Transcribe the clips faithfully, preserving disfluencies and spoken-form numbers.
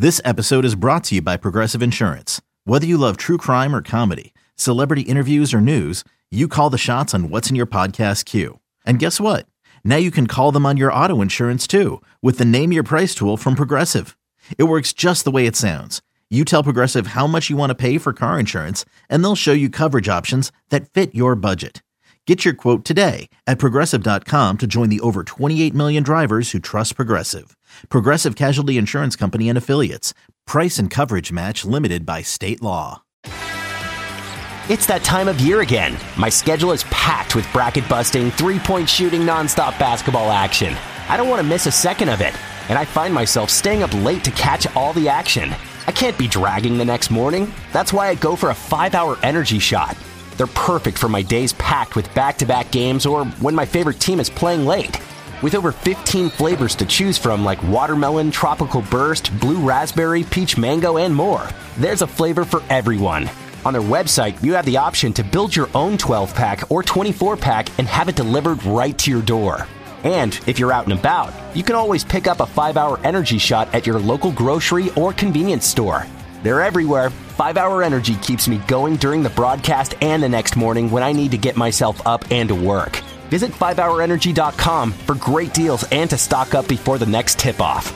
This episode is brought to you by Progressive Insurance. Whether you love true crime or comedy, celebrity interviews or news, you call the shots on what's in your podcast queue. And guess what? Now you can call them on your auto insurance too with the Name Your Price tool from Progressive. It works just the way it sounds. You tell Progressive how much you want to pay for car insurance, and they'll show you coverage options that fit your budget. Get your quote today at Progressive dot com to join the over twenty-eight million drivers who trust Progressive. Progressive Casualty Insurance Company and Affiliates. Price and coverage match limited by state law. It's that time of year again. My schedule is packed with bracket-busting, three-point shooting, nonstop basketball action. I don't want to miss a second of it, and I find myself staying up late to catch all the action. I can't be dragging the next morning. That's why I go for a five-hour energy shot. They're perfect for my days packed with back-to-back games or when my favorite team is playing late. With over fifteen flavors to choose from like watermelon, tropical burst, blue raspberry, peach mango, and more, there's a flavor for everyone. On their website, you have the option to build your own twelve-pack or twenty-four-pack and have it delivered right to your door. And if you're out and about, you can always pick up a five-hour energy shot at your local grocery or convenience store. They're everywhere. five-hour Energy keeps me going during the broadcast and the next morning when I need to get myself up and to work. Visit five hour energy dot com for great deals and to stock up before the next tip-off.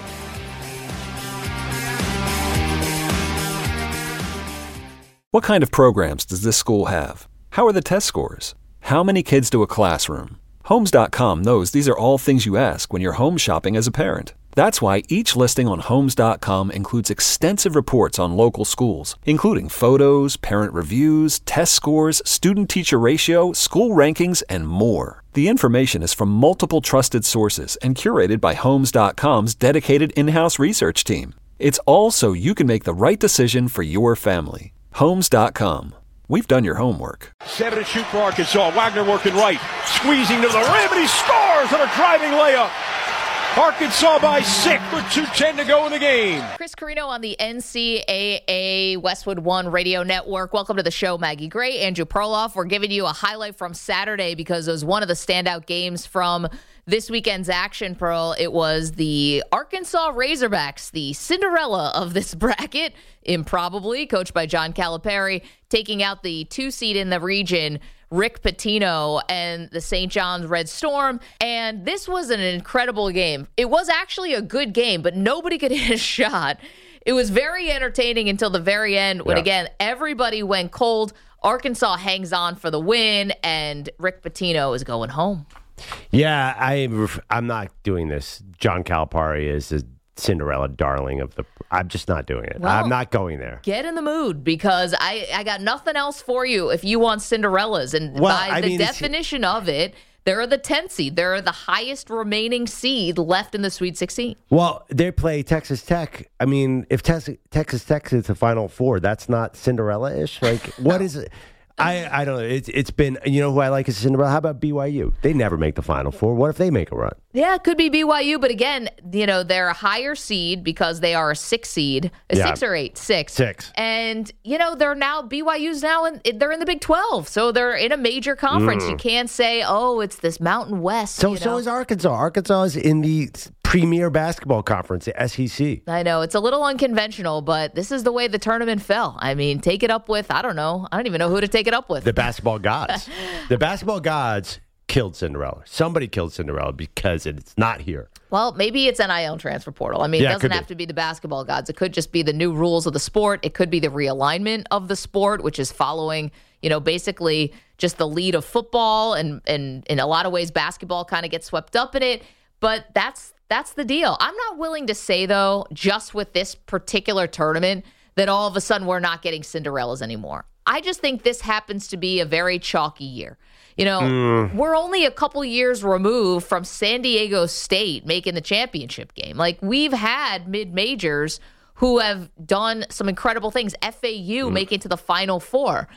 What kind of programs does this school have? How are the test scores? How many kids do a classroom? Homes dot com knows these are all things you ask when you're home shopping as a parent. That's why each listing on Homes dot com includes extensive reports on local schools, including photos, parent reviews, test scores, student-teacher ratio, school rankings, and more. The information is from multiple trusted sources and curated by Homes dot com's dedicated in-house research team. It's all so you can make the right decision for your family. Homes dot com. We've done your homework. Seven to shoot for Arkansas. Wagner working right. Squeezing to the rim, and he scores on a driving layup. Arkansas by six with two ten to go in the game. Chris Carino on the N C A A Westwood One Radio Network. Welcome to the show, Maggie Gray, Andrew Perloff. We're giving you a highlight from Saturday because it was one of the standout games from this weekend's action, Pearl. It was the Arkansas Razorbacks, the Cinderella of this bracket, improbably, coached by John Calipari, taking out the two seed in the region, Rick Pitino, and the Saint John's Red Storm. And this was an incredible game. It was actually a good game, but nobody could hit a shot. It was very entertaining until the very end when, yeah. again, everybody went cold. Arkansas hangs on for the win, and Rick Pitino is going home. Yeah, I, I'm not doing this. John Calipari is a Cinderella darling of the... I'm just not doing it. Well, I'm not going there. Get in the mood because I, I got nothing else for you if you want Cinderellas. And well, by I the mean, definition of it, they're the tenth seed. They're the highest remaining seed left in the Sweet sixteen. Well, they play Texas Tech. I mean, if Texas, Texas Tech is the Final Four, that's not Cinderella-ish? Like, what is it? I, I don't know. It's it's been, you know who I like is Cinderella? How about B Y U? They never make the Final Four. What if they make a run? Yeah, it could be B Y U, but again, you know, they're a higher seed because they are a six seed. A yeah. six or eight? Six. Six. And, you know, they're now, B Y U's now, in, they're in the Big twelve, so they're in a major conference. Mm. You can't say, oh, it's this Mountain West. So, you know? so is Arkansas. Arkansas is in the premier basketball conference, the S E C. I know. It's a little unconventional, but this is the way the tournament fell. I mean, take it up with, I don't know. I don't even know who to take it up with. The basketball gods. The basketball gods killed Cinderella. Somebody killed Cinderella because it's not here. Well, maybe it's N I L transfer portal. I mean, yeah, it doesn't it have be. to be the basketball gods. It could just be the new rules of the sport. It could be the realignment of the sport, which is following, you know, basically just the lead of football. And, and in a lot of ways, basketball kind of gets swept up in it. But that's that's the deal. I'm not willing to say, though, just with this particular tournament, that all of a sudden we're not getting Cinderellas anymore. I just think this happens to be a very chalky year. You know, mm. we're only a couple years removed from San Diego State making the championship game. Like, we've had mid-majors who have done some incredible things. F A U mm. making to the Final Four.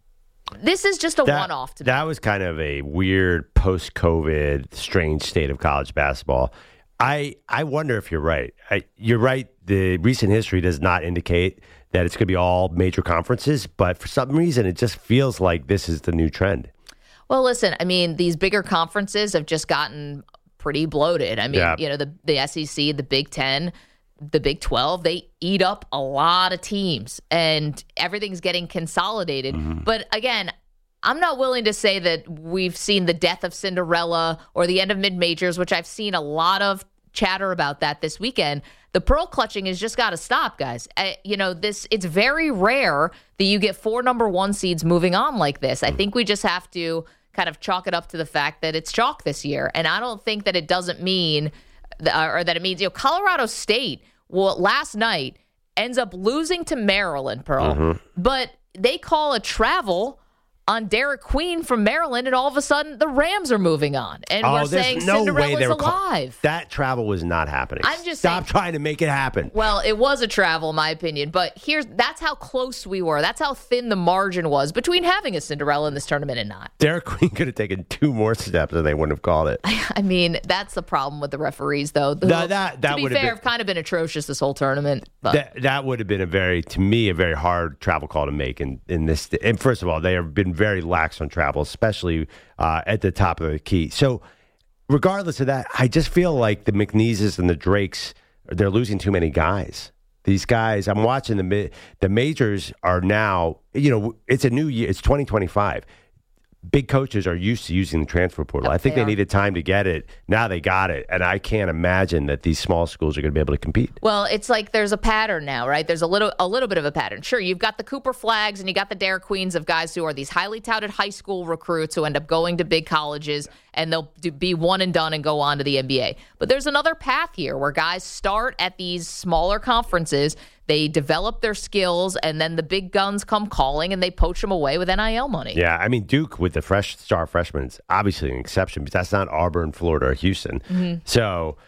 This is just a that, one-off to me. That was kind of a weird post-COVID strange state of college basketball. I I wonder if you're right. I, you're right. The recent history does not indicate that it's going to be all major conferences, but for some reason, it just feels like this is the new trend. Well, listen, I mean, these bigger conferences have just gotten pretty bloated. I mean, yeah. you know, the, the S E C, the Big Ten, the Big twelve, they eat up a lot of teams and everything's getting consolidated. Mm-hmm. But again, I'm not willing to say that we've seen the death of Cinderella or the end of mid-majors, which I've seen a lot of chatter about that this weekend. The pearl clutching has just got to stop, guys. Uh, you know, this it's very rare that you get four number one seeds moving on like this. I think we just have to kind of chalk it up to the fact that it's chalk this year. And I don't think that it doesn't mean, uh, or that it means, you know, Colorado State, well, last night ends up losing to Maryland, Pearl. Mm-hmm. But they call a travel on Derek Queen from Maryland, and all of a sudden the Rams are moving on. And oh, we're saying no Cinderella's way alive. Call- that travel was not happening. I'm just Stop saying, trying to make it happen. Well, it was a travel, in my opinion, but here's that's how close we were. That's how thin the margin was between having a Cinderella in this tournament and not. Derek Queen could have taken two more steps and they wouldn't have called it. I mean, that's the problem with the referees, though. The, that, that, that to be fair, been, have kind of been atrocious this whole tournament. But. That, that would have been a very, to me, a very hard travel call to make in, in this. And first of all, they have been very lax on travel, especially uh, at the top of the key. So regardless of that, I just feel like the McNeeses and the Drakes, they're losing too many guys. These guys, I'm watching the the majors are now, you know, it's a new year. It's twenty twenty-five. Big coaches are used to using the transfer portal. Yep, I think they, they needed time to get it. Now they got it. And I can't imagine that these small schools are going to be able to compete. Well, it's like there's a pattern now, right? There's a little a little bit of a pattern. Sure, you've got the Cooper Flags and you got the Derek Queens of guys who are these highly touted high school recruits who end up going to big colleges and they'll do, be one and done and go on to the N B A. But there's another path here where guys start at these smaller conferences. They develop their skills, and then the big guns come calling, and they poach them away with N I L money. Yeah, I mean, Duke with the fresh star freshmen is obviously an exception, but that's not Auburn, Florida, or Houston. Mm-hmm. So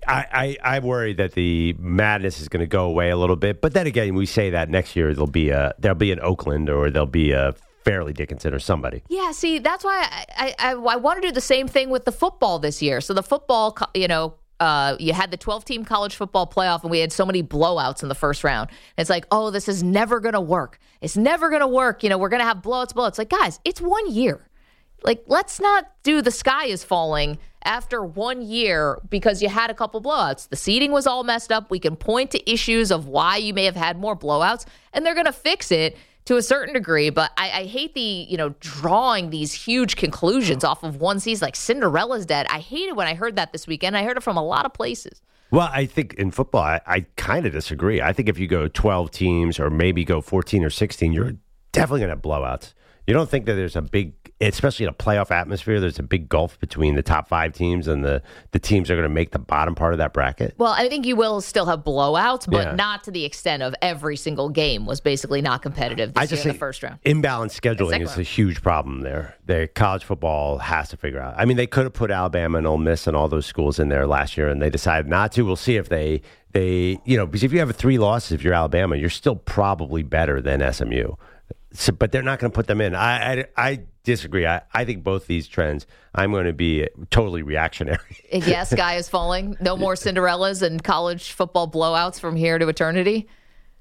I, I, I worry that the madness is going to go away a little bit. But then again, we say that next year there'll be a there'll be an Oakland or there'll be a Fairleigh Dickinson or somebody. Yeah, see, that's why I, I, I, I want to do the same thing with the football this year. So the football, you know, Uh, you had the twelve-team college football playoff, and we had so many blowouts in the first round. It's like, oh, this is never going to work. It's never going to work. You know, we're going to have blowouts, blowouts. Like, guys, it's one year. Like, let's not do the sky is falling after one year because you had a couple blowouts. The seating was all messed up. We can point to issues of why you may have had more blowouts, and they're going to fix it to a certain degree, but I, I hate the, you know, drawing these huge conclusions off of one season, like Cinderella's dead. I hated when I heard that this weekend. I heard it from a lot of places. Well, I think in football, I, I kind of disagree. I think if you go twelve teams or maybe go fourteen or sixteen, you're definitely going to have blowouts. You don't think that there's a big, especially in a playoff atmosphere, there's a big gulf between the top five teams and the, the teams that are going to make the bottom part of that bracket? Well, I think you will still have blowouts, but yeah. not to the extent of every single game was basically not competitive this I just year in think the first round. Imbalanced scheduling is round. a huge problem there. The college football has to figure out. I mean, they could have put Alabama and Ole Miss and all those schools in there last year, and they decided not to. We'll see if they, they you know, because if you have three losses, if you're Alabama, you're still probably better than S M U. So, but they're not going to put them in. I, I, I disagree. I, I think both these trends, I'm going to be totally reactionary. Yes, sky is falling. No more Cinderellas and college football blowouts from here to eternity.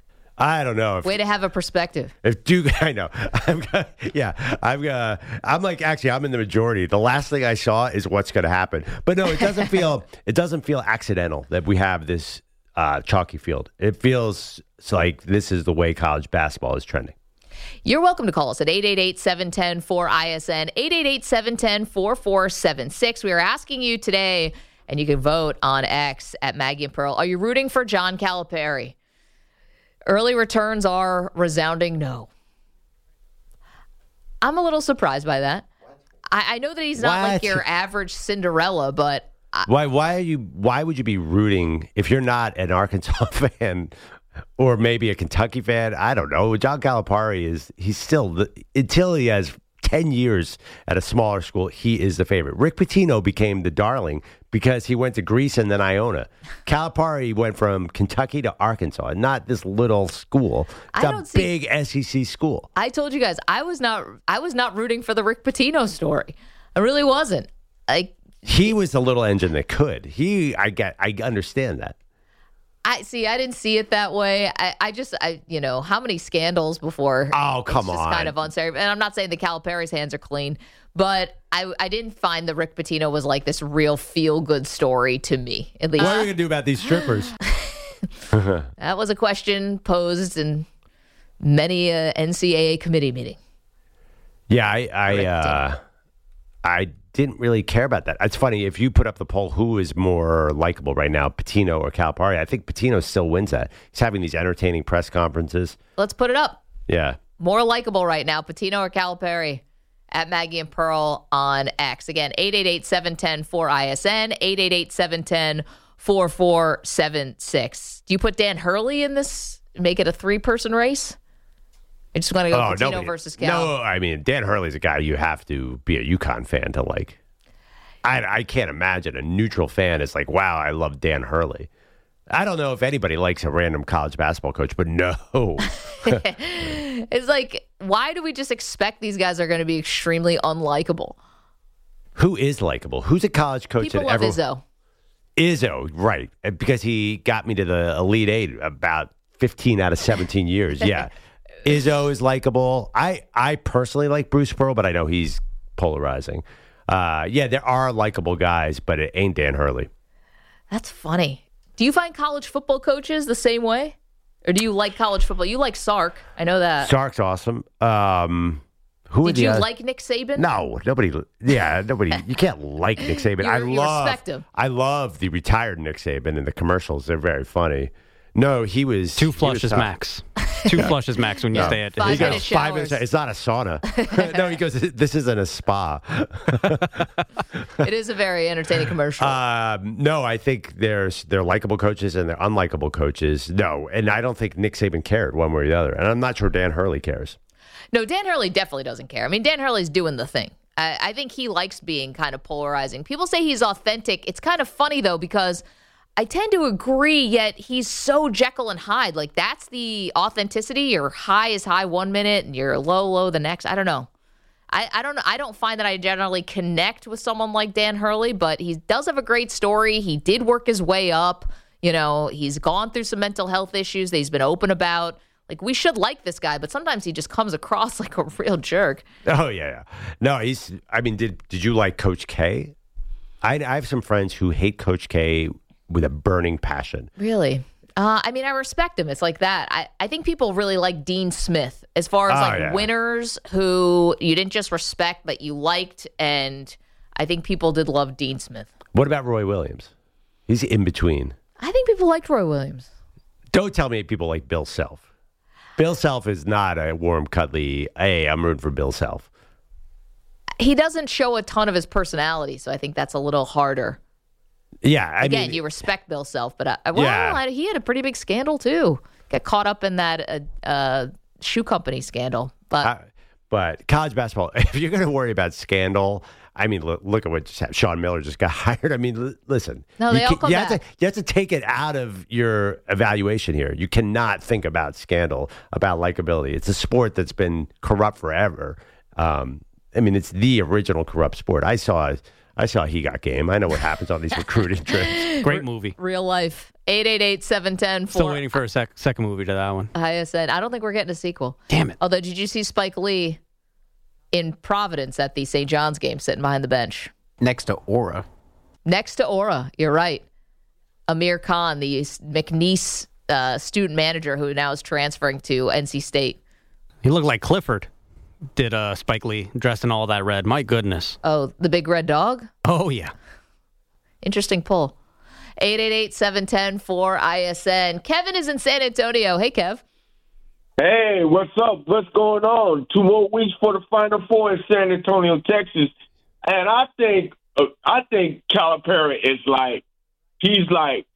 I don't know. If, Way to have a perspective. If Duke, I know. I'm gonna, yeah, I'm gonna, I'm like, actually, I'm in the majority. The last thing I saw is what's going to happen. But no, it doesn't feel, it doesn't feel accidental that we have this uh, chalky field. It feels like this is the way college basketball is trending. You're welcome to call us at eight eight eight, seven one zero, four I S N, eight eight eight, seven one zero, four four seven six. We are asking you today, and you can vote on X at Maggie and Pearl. Are you rooting for John Calipari? Early returns are resounding no. I'm a little surprised by that. I, I know that he's not What? like your average Cinderella, but I, Why? Why are you? Why would you be rooting if you're not an Arkansas fan? Or maybe a Kentucky fan. I don't know. John Calipari is, he's still, the, until he has ten years at a smaller school, he is the favorite. Rick Pitino became the darling because he went to Greece and then Iona. Calipari went from Kentucky to Arkansas, not this little school. It's I a don't see- big S E C school. I told you guys, I was not I was not rooting for the Rick Pitino story. I really wasn't. Like He was the little engine that could. He, I get, I understand that. I see. I didn't see it that way. I, I just, I, you know, how many scandals before? Oh, come it's just on. kind of unfair. And I'm not saying the Calipari's hands are clean, but I, I didn't find the Rick Pitino was like this real feel good story to me. At least, What are we gonna do about these strippers? That was a question posed in many uh, N C double A committee meeting. Yeah, I I, uh, I didn't really care about that. It's funny, if you put up the poll, who is more likable right now, Pitino or Calipari? I think Pitino still wins that. He's having these entertaining press conferences. Let's put it up. Yeah. More likable right now, Pitino or Calipari? At Maggie and Pearl on X. Again, eight eight eight, seven one zero, four I S N, eight eight eight, seven one zero, four four seven six. Do you put Dan Hurley in this, make it a three-person race? I just want to go oh, Pitino nobody, versus Cal. No, I mean, Dan Hurley's a guy you have to be a UConn fan to like. I, I can't imagine a neutral fan is like, wow, I love Dan Hurley. I don't know if anybody likes a random college basketball coach, but no. It's like, why do we just expect these guys are going to be extremely unlikable? Who is likable? Who's a college coach? People that love ever... Izzo. Izzo, right. Because he got me to the Elite Eight about fifteen out of seventeen years. Yeah. Izzo is likable. I, I personally like Bruce Pearl, but I know he's polarizing. Uh, yeah, there are likable guys, but it ain't Dan Hurley. That's funny. Do you find college football coaches the same way? Or do you like college football? You like Sark. I know that. Sark's awesome. Um, who Did you other? like Nick Saban? No, nobody. Yeah, nobody. You can't like Nick Saban. you, I you love. respect him. I love the retired Nick Saban in the commercials. They're very funny. No, he was two flushes max. Two flushes max when you no. stay at. Five he goes, minute five minutes. It's not a sauna. No, he goes. This isn't a spa. It is a very entertaining commercial. Um, no, I think there's they're likable coaches and they're unlikable coaches. No, and I don't think Nick Saban cared one way or the other, and I'm not sure Dan Hurley cares. No, Dan Hurley definitely doesn't care. I mean, Dan Hurley's doing the thing. I, I think he likes being kind of polarizing. People say he's authentic. It's kind of funny though because I tend to agree, yet he's so Jekyll and Hyde. Like, that's the authenticity. Your high is high one minute and you're low, low the next. I don't know. I, I don't know. I don't find that I generally connect with someone like Dan Hurley, but he does have a great story. He did work his way up. You know, he's gone through some mental health issues that he's been open about. Like, we should like this guy, but sometimes he just comes across like a real jerk. Oh, yeah. yeah. No, he's, I mean, did did you like Coach K? I, I have some friends who hate Coach K with a burning passion. Really? Uh, I mean, I respect him. It's like that. I, I think people really like Dean Smith as far as oh, like yeah. winners who you didn't just respect, but you liked. And I think people did love Dean Smith. What about Roy Williams? He's in between. I think people liked Roy Williams. Don't tell me people like Bill Self. Bill Self is not a warm, cuddly, hey, I'm rooting for Bill Self. He doesn't show a ton of his personality, so I think that's a little harder. Yeah, I Again, mean, you respect Bill Self, but I, well, yeah. I, he had a pretty big scandal too. Got caught up in that uh, uh, shoe company scandal. But uh, but college basketball, if you're going to worry about scandal, I mean, look, look at what just happened. Sean Miller just got hired. I mean, l- listen. No, they you all can, come you back. Have to, you have to take it out of your evaluation here. You cannot think about scandal, about likability. It's a sport that's been corrupt forever. Um, I mean, it's the original corrupt sport. I saw I saw He Got Game. I know what happens on these recruiting trips. Great movie. Real life. eight eight eight, seven one zero, four Still waiting for a sec- second movie to that one. I said, I don't think we're getting a sequel. Damn it. Although, did you see Spike Lee in Providence at the Saint John's game sitting behind the bench? Next to Aura. Next to Aura. You're right. Amir Khan, the McNeese uh, student manager who now is transferring to N C State. He looked like Clifford. Did uh, Spike Lee, dressed in all that red. My goodness. Oh, the big red dog? Oh, yeah. Interesting pull. eight eight eight, seven one zero, four I S N. Kevin is in San Antonio. Hey, Kev. Hey, what's up? What's going on? Two more weeks for the Final Four in San Antonio, Texas. And I think uh, I think Calipari is like, he's like,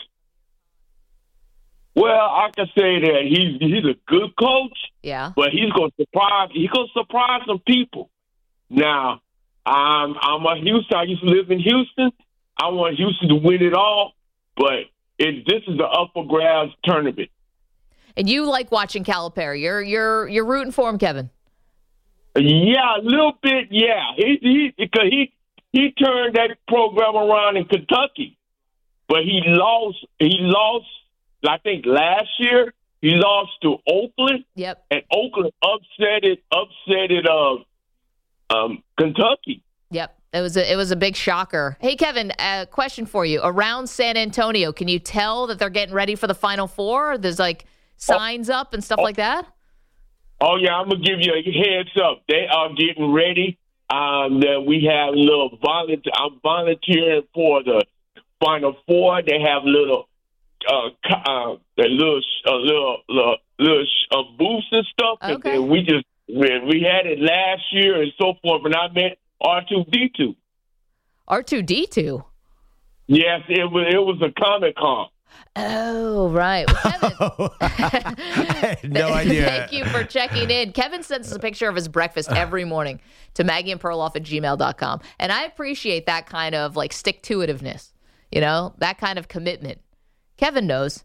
well, I can say that he's he's a good coach. Yeah. But he's gonna surprise. He's gonna surprise some people. Now, I'm I'm a Houston. I used to live in Houston. I want Houston to win it all, but it, this is the up for grabs tournament. And you like watching Calipari. You're you're you're rooting for him, Kevin. Yeah, a little bit. Yeah, he he because he he turned that program around in Kentucky, but he lost. He lost. I think last year he lost to Oakland. Yep. And Oakland upset it. Upset it. Uh, um, Kentucky. Yep. It was a, it was a big shocker. Hey, Kevin, a question for you. Around San Antonio, can you tell that they're getting ready for the Final Four? There's like signs oh. up and stuff oh. like that? Oh, yeah, I'm going to give you a heads up. They are getting ready. Um, that we have little volunteer. I'm volunteering for the Final Four. They have little, uh, uh the little, uh, little, little, little uh, booths and stuff. Okay. And we just we had it last year and so forth. And I met R two D two. R two D two. Yes, it was. It was a Comic Con. Oh, right. Well, Kevin, I had no idea. Thank you for checking in. Kevin sends us a picture of his breakfast every morning to Maggie and Perloff at gmail dot com. And I appreciate that kind of like stick-to-itiveness, you know, that kind of commitment. Kevin knows.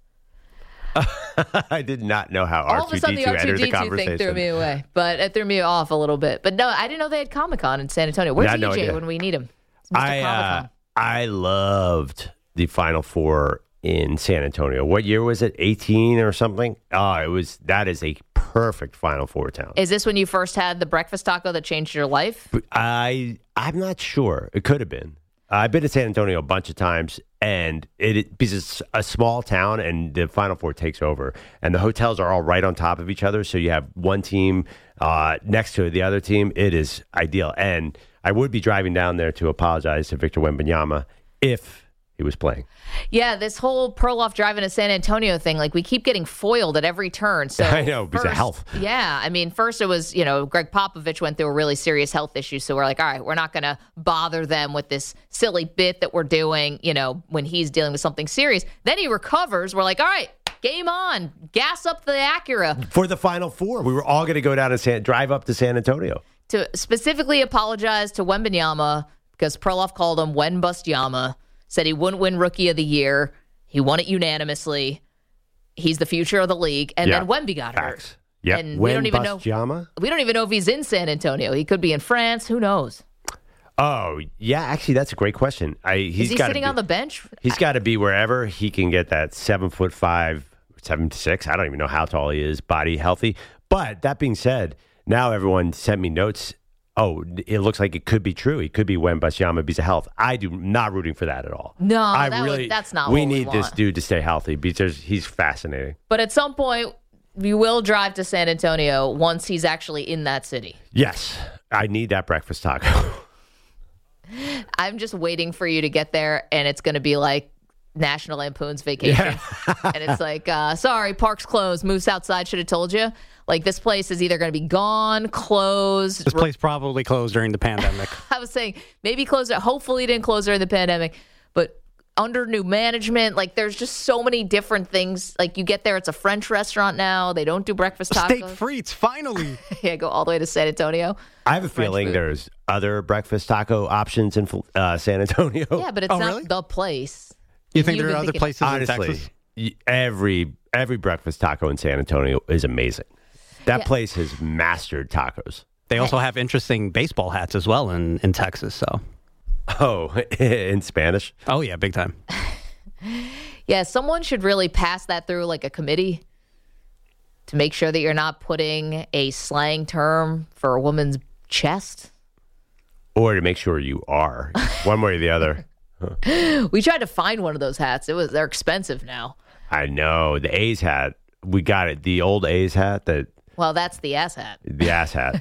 I did not know how All R two D two of a sudden the R two entered D the two conversation. thing threw me away, but it threw me off a little bit. But no, I didn't know they had Comic-Con in San Antonio. Where's Yeah, no E J idea. when we need him? It's Mister I, Comic-Con. uh, I loved the Final Four in San Antonio. What year was it? eighteen or something? Oh, it was. That is a perfect Final Four town. Is this when you first had the breakfast taco that changed your life? I I'm not sure. It could have been. I've been to San Antonio a bunch of times, and it, it because it's a small town, and the Final Four takes over, and the hotels are all right on top of each other. So you have one team uh, next to the other team. It is ideal, and I would be driving down there to apologize to Victor Wembanyama if he was playing. Yeah, this whole Perloff driving to San Antonio thing, like we keep getting foiled at every turn. So I know, because of first- health. Yeah, I mean, first it was, you know, Greg Popovich went through a really serious health issue. So we're like, all right, we're not going to bother them with this silly bit that we're doing, you know, when he's dealing with something serious. Then he recovers. We're like, all right, game on. Gas up the Acura. For the Final Four, we were all going to go down and San, drive up to San Antonio. To specifically apologize to Wembanyama because Perloff called him Wenbustiyama. Said he wouldn't win Rookie of the Year. He won it unanimously. He's the future of the league. And Yeah. then Wemby got Facts. hurt. Yeah, And we don't even know. Wembanyama? We don't even know if he's in San Antonio. He could be in France. Who knows? Oh, yeah, actually, that's a great question. I, he's Is he gotta sitting be, on the bench? He's got to be wherever he can get that seven foot five, seven to six. I don't even know how tall he is, body healthy. But that being said, now everyone sent me notes. Oh, it looks like it could be true. He could be Wembanyama because of health. I do not rooting for that at all. No, I that really, was, that's not we what we need this want. dude to stay healthy because he's fascinating. But at some point, you will drive to San Antonio once he's actually in that city. Yes, I need that breakfast taco. I'm just waiting for you to get there, and it's going to be like National Lampoon's Vacation. Yeah. And it's like, uh, sorry, park's closed. Moose outside should have told you. Like, this place is either going to be gone, closed. This place probably closed during the pandemic. I was saying maybe closed it. Hopefully it didn't close during the pandemic. But under new management, like, there's just so many different things. Like, you get there, it's a French restaurant now. They don't do breakfast tacos. Steak frites, finally. Yeah, go all the way to San Antonio. I have a French feeling food. there's other breakfast taco options in uh, San Antonio. Yeah, but it's Oh, not really? the place. You think You've there are been other thinking- places in Honestly, Texas? y- every every breakfast taco in San Antonio is amazing. That Yeah. place has mastered tacos. They also have interesting baseball hats as well in, in Texas. So, Oh, in Spanish? oh yeah, big time. Yeah, someone should really pass that through like a committee to make sure that you're not putting a slang term for a woman's chest. Or to make sure you are, one way or the other. We tried to find one of those hats. It was they're expensive now. I know. The A's hat, we got it. The old A's hat, the, Well, that's the ass hat. the ass hat.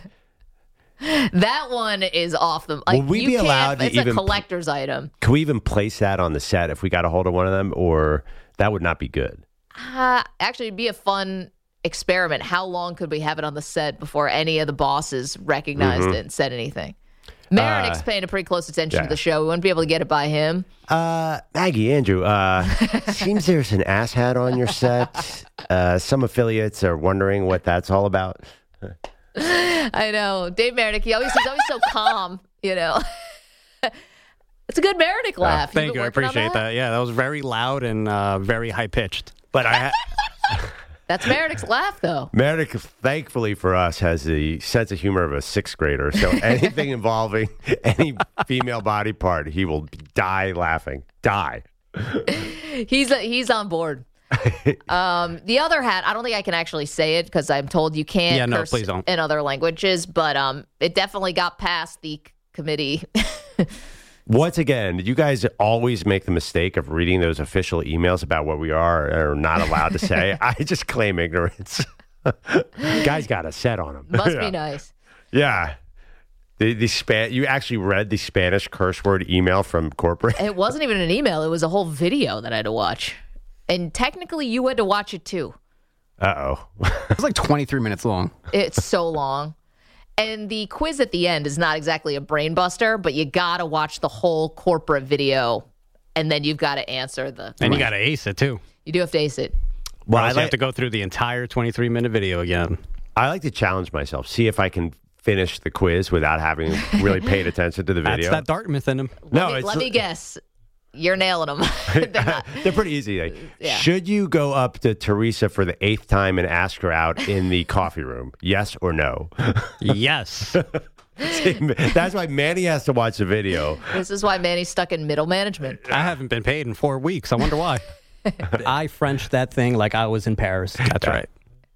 That one is off the. Like, Will we you be can't- allowed to It's even- a collector's item. Can we even place that on the set if we got a hold of one of them? Or that would not be good. Uh, actually, it'd be a fun experiment. How long could we have it on the set before any of the bosses recognized it and said anything? Meredith's paying a pretty close attention yeah. to the show. We wouldn't be able to get it by him. Uh, Maggie, Andrew, uh, seems there's an ass hat on your set. Uh, some affiliates are wondering what that's all about. I know. Dave Meredith, he always, he's always so calm, you know. It's a good Meredith laugh. Thank you. I appreciate that. Yeah, that was very loud and uh, very high pitched. But I, ha- That's Meredith's laugh, though. Meredith, thankfully for us, has the sense of humor of a sixth grader. So anything involving any female body part, he will die laughing. Die. He's he's on board. Um, the other hat, I don't think I can actually say it because I'm told you can't Yeah, no, curse please don't. in other languages, but um, it definitely got past the c- committee Once again, you guys always make the mistake of reading those official emails about what we are or are not allowed to say. I just claim ignorance. Guys got a set on them. Must yeah. be nice. Yeah. The, the span, you actually read the Spanish curse word email from corporate? It wasn't even an email. It was a whole video that I had to watch. And technically, you had to watch it too. Uh-oh. It was like twenty-three minutes long. It's so long. And the quiz at the end is not exactly a brain buster, but you got to watch the whole corporate video, and then you've got to answer the... And you got to ace it, too. You do have to ace it. Well, I like, you have to go through the entire twenty-three minute video again. I like to challenge myself, see if I can finish the quiz without having really paid attention to the video. That's that Dartmouth in him. No, let me, it's, let me guess. You're nailing them. They're not. They're pretty easy. Like, Yeah. Should you go up to Teresa for the eighth time and ask her out in the coffee room? Yes or no? Yes. See, that's why Manny has to watch the video. This is why Manny's stuck in middle management. I haven't been paid in four weeks. I wonder why. I Frenched that thing like I was in Paris. That's right.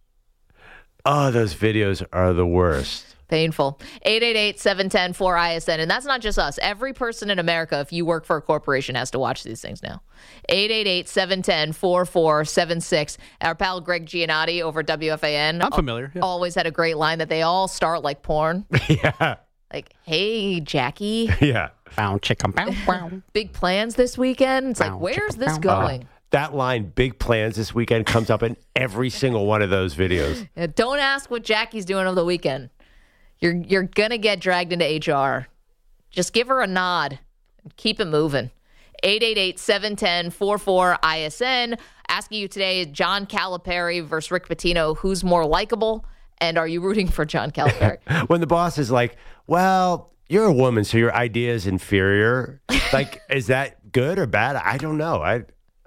Oh, those videos are the worst. Painful. eight eight eight, seven one zero, four I S N. And that's not just us. Every person in America, if you work for a corporation, has to watch these things now. eight eight eight, seven one zero, four four seven six. Our pal Greg Giannotti over at W F A N. I'm familiar. Yeah. Always had a great line that they all start like porn. Yeah. Like, hey, Jackie. Yeah. Bow, chicka, bow, bow. Big plans this weekend? It's like, Bow, where's chicka, this bow. going? That line, big plans this weekend, comes up in every single one of those videos. Yeah, don't ask what Jackie's doing over the weekend. You're you're going to get dragged into H R. Just give her a nod and keep it moving. eight eight eight, seven one zero, four four I S N. Asking you today, John Calipari versus Rick Pitino, who's more likable? And are you rooting for John Calipari? When the boss is like, well, you're a woman, so your idea is inferior. Like, is that good or bad? I don't know. I...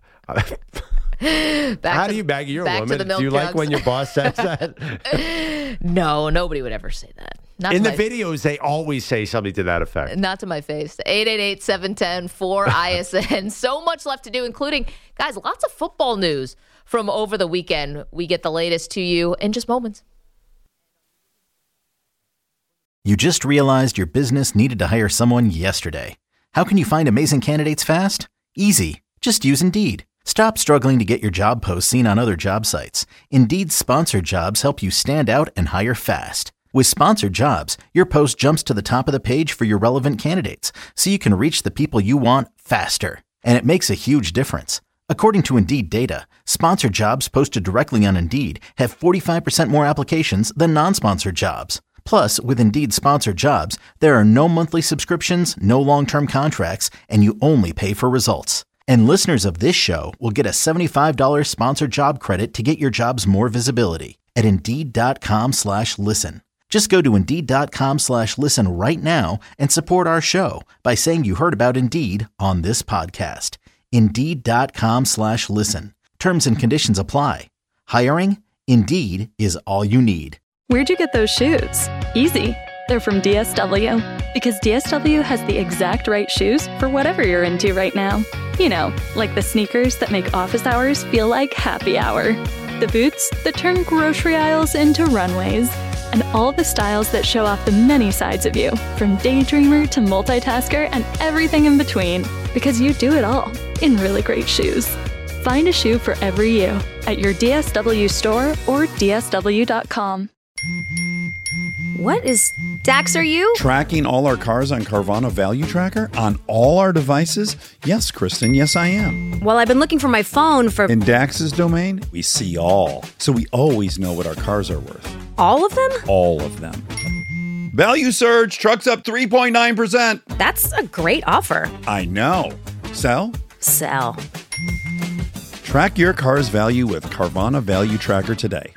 Back How to, do you, Maggie? You're a back to woman. the milk Do you like jugs. when your boss says that? No, nobody would ever say that. Not In to the my, videos, they always say something to that effect. Not to my face. eight eight eight, seven one zero, four I S N. So much left to do, including, guys, lots of football news from over the weekend. We get the latest to you in just moments. You just realized your business needed to hire someone yesterday. How can you find amazing candidates fast? Easy. Just use Indeed. Stop struggling to get your job posts seen on other job sites. Indeed's sponsored jobs help you stand out and hire fast. With sponsored jobs, your post jumps to the top of the page for your relevant candidates, so you can reach the people you want faster. And it makes a huge difference. According to Indeed data, sponsored jobs posted directly on Indeed have forty-five percent more applications than non-sponsored jobs. Plus, with Indeed sponsored jobs, there are no monthly subscriptions, no long-term contracts, and you only pay for results. And listeners of this show will get a seventy-five dollars sponsored job credit to get your jobs more visibility at Indeed.com slash listen. Just go to Indeed.com slash listen right now and support our show by saying you heard about Indeed on this podcast. Indeed.com slash listen. Terms and conditions apply. Hiring? Indeed is all you need. Where'd you get those shoes? Easy. They're from D S W. Because D S W has the exact right shoes for whatever you're into right now. You know, like the sneakers that make office hours feel like happy hour. The boots that turn grocery aisles into runways. And all the styles that show off the many sides of you, from daydreamer to multitasker and everything in between. Because you do it all in really great shoes. Find a shoe for every you at your D S W store or D S W dot com. What is Dax, are you? Tracking all our cars on Carvana Value Tracker on all our devices? Yes, Kristen, yes, I am. Well, I've been looking for my phone for... In Dax's domain, we see all. So we always know what our cars are worth. All of them? All of them. Value surge, trucks up three point nine percent. That's a great offer. I know. Sell? Sell. Track your car's value with Carvana Value Tracker today.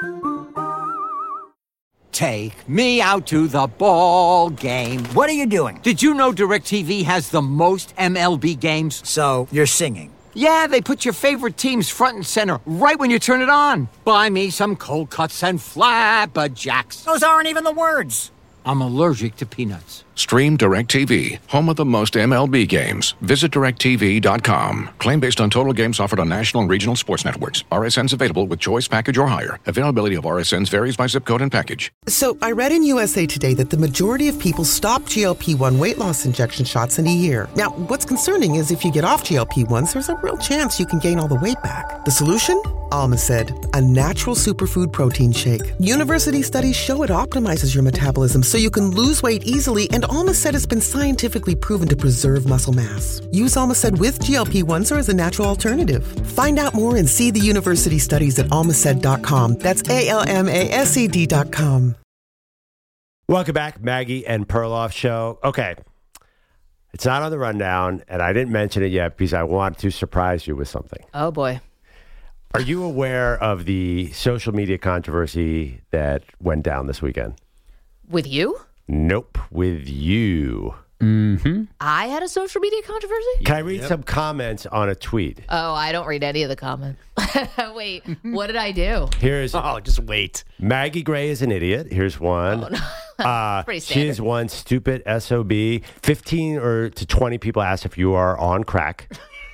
Take me out to the ball game. What are you doing? Did you know DirecTV has the most M L B games? So, you're singing? Yeah, they put your favorite teams front and center right when you turn it on. Buy me some cold cuts and flapjacks. Those aren't even the words. I'm allergic to peanuts. Stream DirecTV, home of the most M L B games. Visit direct T V dot com. Claim based on total games offered on national and regional sports networks. R S Ns available with choice package or higher. Availability of R S Ns varies by zip code and package. So I read in U S A Today that the majority of people stop G L P one weight loss injection shots in a year. Now, what's concerning is if you get off G L P ones, there's a real chance you can gain all the weight back. The solution? Almacid, a natural superfood protein shake. University studies show it optimizes your metabolism so you can lose weight easily, and Almacid has been scientifically proven to preserve muscle mass. Use Almacid with G L P ones or as a natural alternative. Find out more and see the university studies at almacid dot com. That's A L M A S E D dot com. Welcome back, Maggie and Perloff Show. Okay, it's not on the rundown, and I didn't mention it yet because I want to surprise you with something. Oh, boy. Are you aware of the social media controversy that went down this weekend? With you? Nope, with you. Mm-hmm. I had a social media controversy? Can I read yep. some comments on a tweet? Oh, I don't read any of the comments. Wait, what did I do? Here's Oh, just wait. Maggie Gray is an idiot. Here's one. Oh, no. Uh, Pretty she standard. is one stupid S O B. fifteen or to twenty people asked if you are on crack.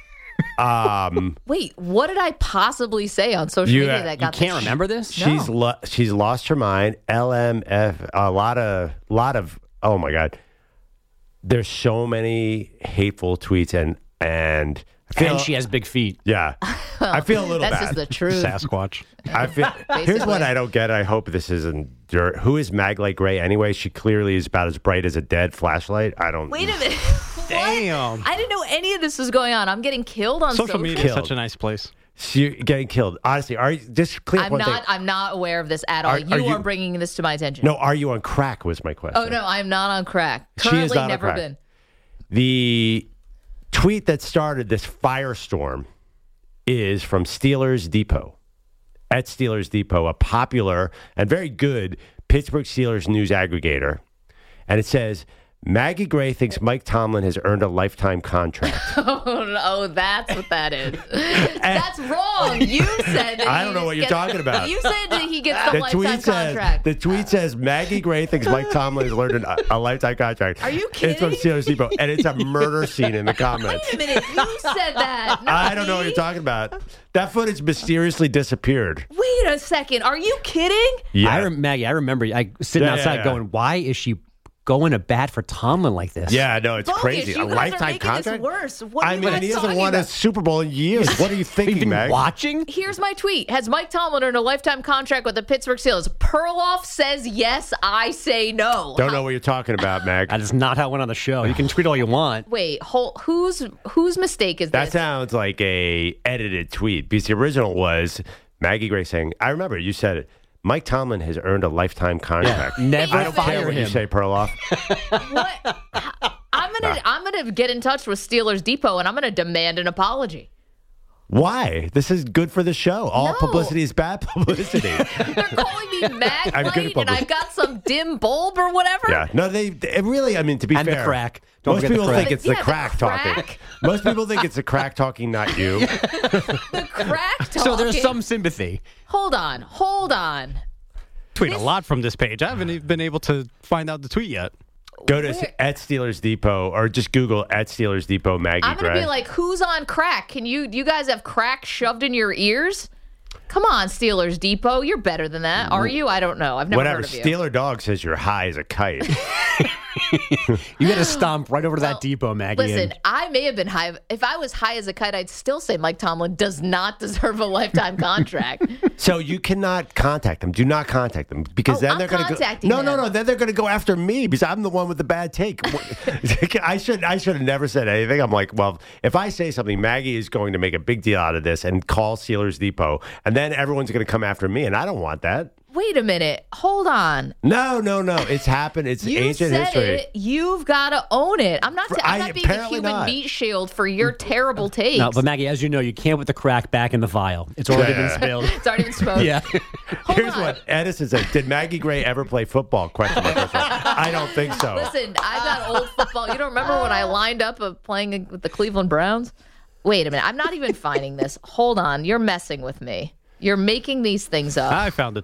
Um, Wait, what did I possibly say on social You, media uh, that you got Can't this? remember this? She's No. lo- she's lost her mind. L M F, a lot of lot of oh my god. There's so many hateful tweets and and I feel, And she has big feet. yeah. I feel a little That's bad. just the truth. Sasquatch. I feel here's Basically. what I don't get. I hope this isn't dirt. Who is Maglite Gray anyway? She clearly is about as bright as a dead flashlight. I don't. Wait a minute. Damn. What? I didn't know any of this was going on. I'm getting killed on Social social media is such a nice place. You're getting killed. Honestly, are you just clear up I'm one not. thing? I'm not aware of this at all. Are- you are are, you- bringing this to my attention. No, are you on crack? Was my question. Oh no, I'm not on crack. She is Currently, not on never crack. been. The tweet that started this firestorm is from Steelers Depot. At Steelers Depot, a popular and very good Pittsburgh Steelers news aggregator. And it says, Maggie Gray thinks Mike Tomlin has earned a lifetime contract. Oh, no, that's what that is. That's wrong. You said that I he don't know what you're gets- talking about. You said that he gets the, The lifetime tweet says contract. the tweet says Maggie Gray thinks Mike Tomlin has learned a, a lifetime contract. Are you It's from kidding? Steelers Depot, and it's a murder scene in the comments. Wait a minute. You said that. not I don't know what me. you're talking about. That footage mysteriously disappeared. Wait a second. Are you kidding? Yeah, I rem- Maggie, I remember I sitting Yeah, yeah, outside yeah. going, why is she going to bat for Tomlin like this? yeah, no, it's Bogus. crazy. You A guys lifetime are making contract. This worse. What are I you mean, guys he hasn't talking won a about? Super Bowl in years. What are you Have thinking, you been Mag? watching? Here's my tweet. Has Mike Tomlin earned a lifetime contract with the Pittsburgh Steelers? Perloff says yes. I say no. Don't know what you're talking about, Mag. That is not how it went on the show. You can tweet all you want. Wait, hold, whose whose mistake is That this? sounds like a edited tweet because the original was Maggie Gray saying, I remember you said it. Mike Tomlin has earned a lifetime contract. Never I don't care fire what you him. say, Perloff. What? I'm gonna I'm gonna get in touch with Steelers Depot and I'm gonna demand an apology. Why? This is good for the show. All No. publicity is bad publicity. They're calling me Mag I'm good at Light and publicity. I've got some dim bulb or whatever. Yeah. No, they, they really, I mean, to be And the fair. crack. Don't most forget the people crack. think it's the Yeah, the crack, talking. crack. Most people think it's the crack talking, not you. The crack talking. So there's some sympathy. Hold on, hold on. Tweet a lot from this page. I haven't even been able to find out the tweet yet. Go to at Steelers Depot or just Google at Steelers Depot Maggie I'm gonna Gray. be like, who's on crack? Can you you guys have crack shoved in your ears? Come on, Steelers Depot. You're better than that. Are you? I don't know. I've never Whatever. heard of you. Steeler Dog says you're high as a kite. You got to stomp right over to that depot, Maggie. Listen, and- I may have been high. If I was high as a kite, I'd still say Mike Tomlin does not deserve a lifetime contract. So you cannot contact them. Do not contact them because Oh, then I'm they're going to go. contacting No, no, them. no. Then they're going to go after me because I'm the one with the bad take. I should. I should have never said anything. I'm like, well, if I say something, Maggie is going to make a big deal out of this and call Steelers Depot, and then everyone's going to come after me, and I don't want that. Wait a minute. Hold on. No, no, no. It's happened. It's You ancient said history. it. You've got to own it. I'm not. For- I'm I- not being a apparently human not. meat shield for your terrible takes. no, but Maggie, as you know, you can't put the crack back in the vial. It's already Yeah. been spilled. it's already been spoken. Yeah. Here's what Edison said. Did Maggie Gray ever play football? Question mark, question mark. I don't think so. Listen, I got old football. You don't remember when I lined up of playing with the Cleveland Browns? Wait a minute. I'm not even finding this. Hold on. You're messing with me. You're making these things up. I found the tweet.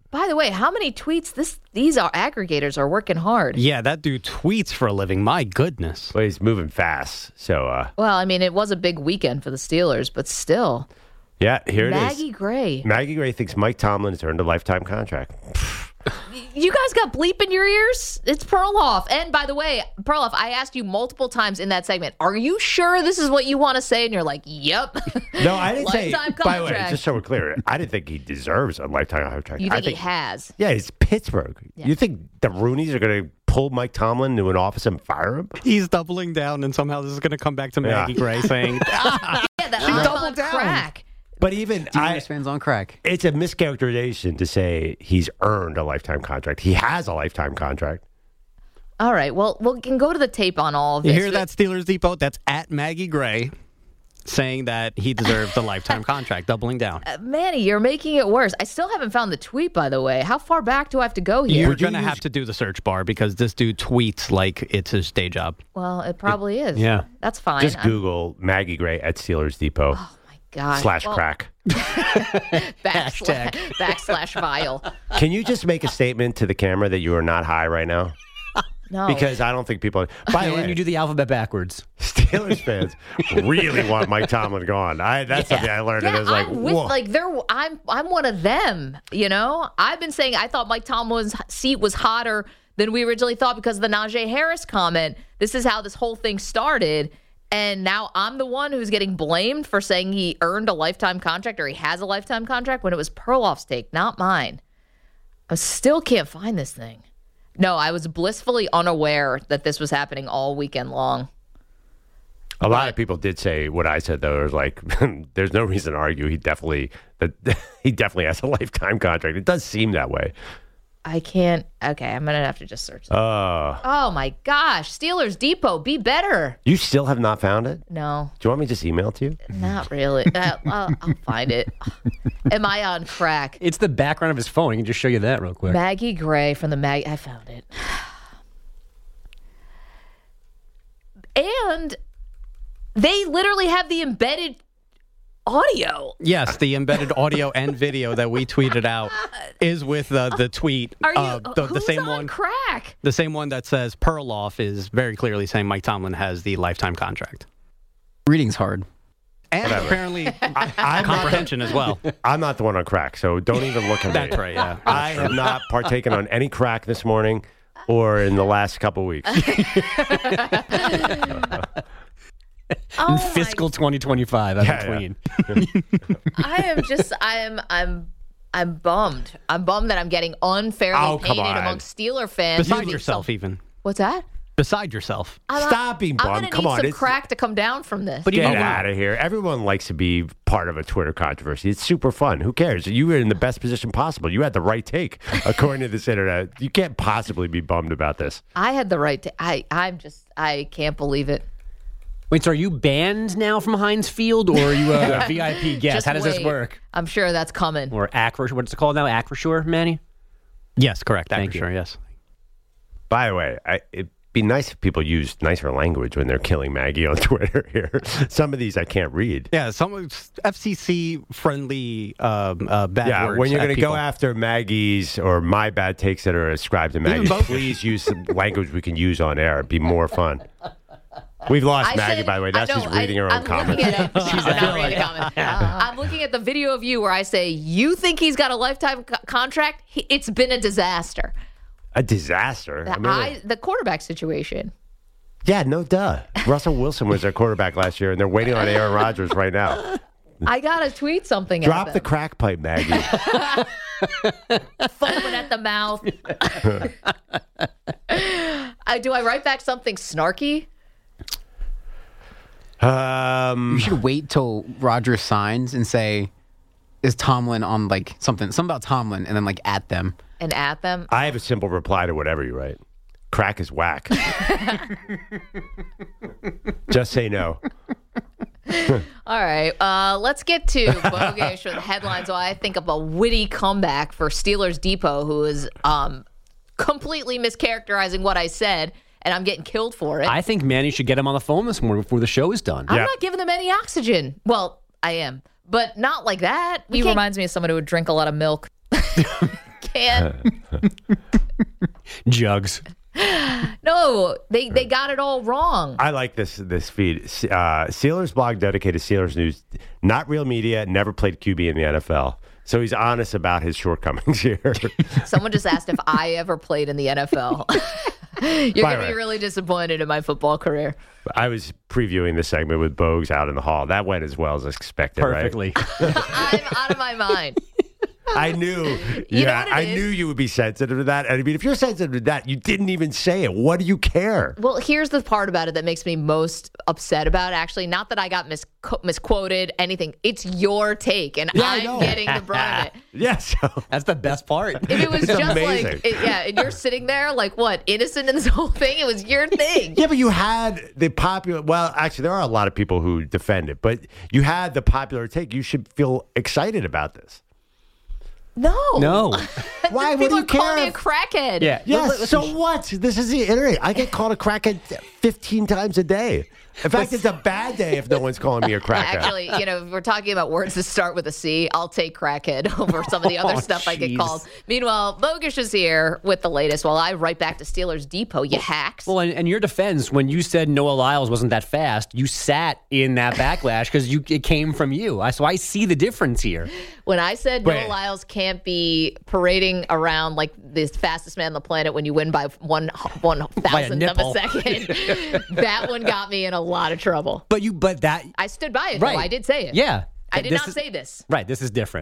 By the way, how many tweets? This These are aggregators are working hard. Yeah, that dude tweets for a living. My goodness. Well, he's moving fast. So, uh, Well, I mean, it was a big weekend for the Steelers, but still. yeah, here it is. Maggie Gray. Maggie Gray thinks Mike Tomlin has earned a lifetime contract. You guys got bleep in your ears? It's Perloff. And by the way, Perloff, I asked you multiple times in that segment, are you sure this is what you want to say? And you're like, yep. No, I didn't say. Lifetime By the way, contract. just so we're clear, I didn't think he deserves a lifetime contract. You I think, he has? Yeah, it's Pittsburgh. Yeah. You think the Roonies are going to pull Mike Tomlin into an office and fire him? He's doubling down, and somehow this is going to come back to Maggie Yeah. Gray saying, Yeah, that She I'm doubled on down. crack. But even I, Steelers fans on crack. it's a mischaracterization to say he's earned a lifetime contract. He has a lifetime contract. All right. Well, we can go to the tape on all of You this. hear that, Steelers Depot? That's at Maggie Gray saying that he deserves a lifetime contract, doubling down. Uh, Manny, you're making it worse. I still haven't found the tweet, by the way. How far back do I have to go here? You're going to have to do the search bar because this dude tweets like it's his day job. Well, it probably is. Yeah. That's fine. Just I'm- Google Maggie Gray at Steelers Depot gosh. slash Well, crack. backslash, backslash vile. Can you just make a statement to the camera that you are not high right now? No. Because I don't think people. By the And way, you do the alphabet backwards. Steelers fans really want Mike Tomlin gone. I that's something I learned. Yeah, and it was like, I'm with whoa. like they're I'm I'm one of them, you know? I've been saying I thought Mike Tomlin's seat was hotter than we originally thought because of the Najee Harris comment. This is how this whole thing started. And now I'm the one who's getting blamed for saying he earned a lifetime contract or he has a lifetime contract when it was Perloff's take, not mine. I still can't find this thing. No, I was blissfully unaware that this was happening all weekend long. A lot of people did say what I said though. It was like, there's no reason to argue. He definitely that he definitely has a lifetime contract. It does seem that way. I can't. Okay, I'm gonna have to just search. Uh, Oh my gosh, Steelers Depot, be better. you still have not found it? No, Do you want me to just email it to you? not really. Uh, I'll, I'll find it. Am I on crack? It's the background of his phone. He can just show you that real quick. Maggie Gray from the Mag. I found it. And they literally have the embedded audio. Yes, the embedded audio and video that we tweeted out is with uh, the tweet. Are you uh, the, the who's same on one? crack? The same one that says Perloff is very clearly saying Mike Tomlin has the lifetime contract. Reading's hard. And Whatever. apparently I, I'm comprehension not, as well. I'm not the one on crack, so don't even look at me. That's right, yeah. I have not partaken on any crack this morning or in the last couple weeks. Oh In fiscal twenty twenty-five, in Yeah, between. I am just. I am. I'm. I'm bummed. I'm bummed that I'm getting unfairly Oh, come painted on. amongst Steeler fans. Beside using yourself, some- even. What's that? Beside yourself. I'm Stop being I'm bummed. gonna Come need on, some it's- crack to come down from this. Get out of here. Everyone likes to be part of a Twitter controversy. It's super fun. Who cares? You were in the best position possible. You had the right take, according to this internet. You can't possibly be bummed about this. I had the right to. I. I'm just. I can't believe it. Wait, so are you banned now from Heinz Field, or are you a V I P guest? Just How does this wait. work? I'm sure that's coming. Or Acro, what's it called now? Acrosure, Manny? Yes, correct. Thank Sure, yes. By the way, I, it'd be nice if people used nicer language when they're killing Maggie on Twitter here. Some of these I can't read. Yeah, some F C C friendly um, uh, bad yeah, words. when you're at going to go people. after Maggie's or my bad takes that are ascribed to Maggie, both. please use some language we can use on air. It'd be more fun. We've lost I Maggie, said- by the way. That's I know, just reading I, her own I'm comments. Looking at it. She's not reading a comment. I'm looking at the video of you where I say, you think he's got a lifetime co- contract? He, it's been a disaster. A disaster. The, I mean, I, the quarterback situation. yeah, no duh. Russell Wilson was their quarterback last year, and they're waiting on Aaron Rodgers right now. I got to tweet something Drop at the them. crack pipe, Maggie. Foaming at the mouth. I, do I write back something snarky? Um, You should wait till Roger signs and say, is Tomlin on like something, something about Tomlin, and then like at them. And at them? I have a simple reply to whatever you write. Crack is whack. Just say no. All right, uh, let's get to Bogish with headlines. So I think of a witty comeback for Steelers Depot, who is um, completely mischaracterizing what I said, and I'm getting killed for it. I think Manny should get him on the phone this morning before the show is done. I'm not giving them any oxygen. Well, I am, but not like that. He reminds me of someone who would drink a lot of milk. can't. Jugs. No, they, they got it all wrong. I like this this feed. Uh, Steelers blog dedicated Steelers news. Not real media. Never played Q B in the N F L. So he's honest about his shortcomings here. Someone just asked if I ever played in the N F L. You're going to be really disappointed in my football career. I was previewing the segment with Bogues out in the hall. That went as well as expected, Perfectly. Right? I'm out of my mind. I knew. You yeah, know what it I is? knew you would be sensitive to that. I mean, if you're sensitive to that, you didn't even say it. What do you care? Well, here's the part about it that makes me most upset about it, actually. Not that I got mis- misquoted, anything. It's your take, and Yeah, I I'm know. getting the brunt of it. Yes. That's the best part. If it was It's just amazing. like, it, yeah, and you're sitting there like, what, innocent in this whole thing? It was your thing. Yeah, but you had the popular. Well, actually, there are a lot of people who defend it, but you had the popular take. You should feel excited about this. No. No. Why? What People do you are calling care? me a crackhead. Yeah. Yes. So what? This is the internet. I get called a crackhead fifteen times a day. In fact, it's a bad day if no one's calling me a crackhead. Actually, you know, if we're talking about words that start with a C, I'll take crackhead over some of the other Oh, stuff I get jeez. called. Meanwhile, Bogish is here with the latest while I write back to Steelers Depot, you hacks. Well, in, in your defense, when you said Noah Lyles wasn't that fast, you sat in that backlash because you it came from you. I, so I see the difference here. When I said Wait. Noah Lyles can't be parading around like the fastest man on the planet when you win by one one thousandth of a nipple. second, that one got me in a lot of trouble. But you, but that, I stood by it. Right. Though. I did say it. yeah. I did This not is- say this. Right. This is different.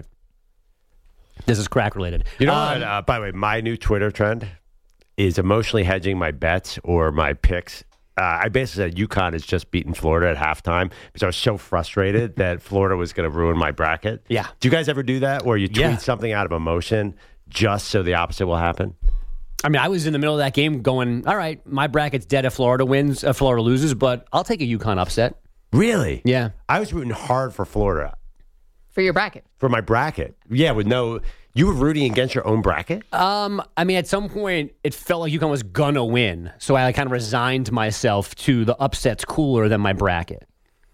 This is crack related. You know Um, what? Uh, by the way, my new Twitter trend is emotionally hedging my bets or my picks. Uh, I basically said UConn has just beaten Florida at halftime because I was so frustrated that Florida was going to ruin my bracket. Yeah. Do you guys ever do that where you tweet Yeah. something out of emotion just so the opposite will happen? I mean, I was in the middle of that game going, all right, my bracket's dead if Florida wins, if Florida loses, but I'll take a UConn upset. Really? Yeah. I was rooting hard for Florida For your bracket. for my bracket. Yeah, with no. You were rooting against your own bracket? Um, I mean, at some point, it felt like UConn was gonna win, so I kind of resigned myself to the upset's cooler than my bracket.